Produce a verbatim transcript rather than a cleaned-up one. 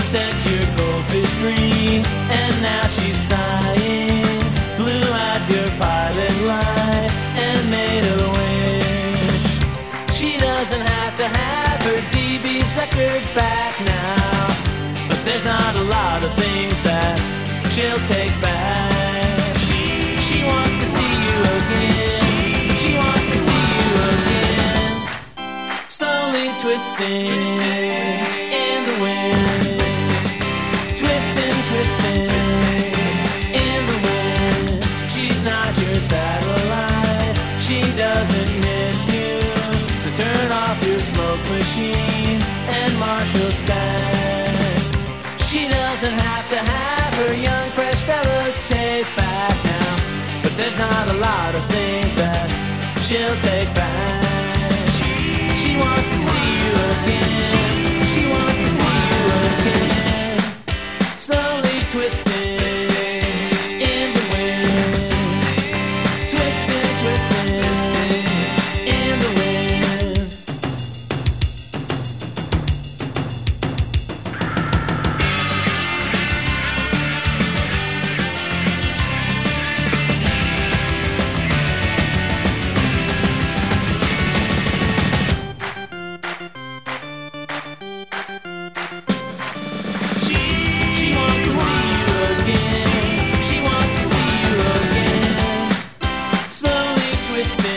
set your goldfish free, and now she's sighing. Blew out your pilot light and made a wish. She doesn't have to have her D B's record back now, but there's not a lot of things that she'll take back. She, she wants to see you again. She wants to see you again. Slowly twisting, twisting in the wind. Twisting, twisting in the wind. She's not your satellite. She doesn't miss you. So turn off your smoke machine and Marshall stack. She doesn't have to have her young fresh fellas take back now, but there's not a lot of things that she'll take back. She, she wants to see you again. She wants to see you again. Slowly twisting in the wind. Twisting, twisting in the wind. She wants to see you again. She wants to see you again. Slowly twisting.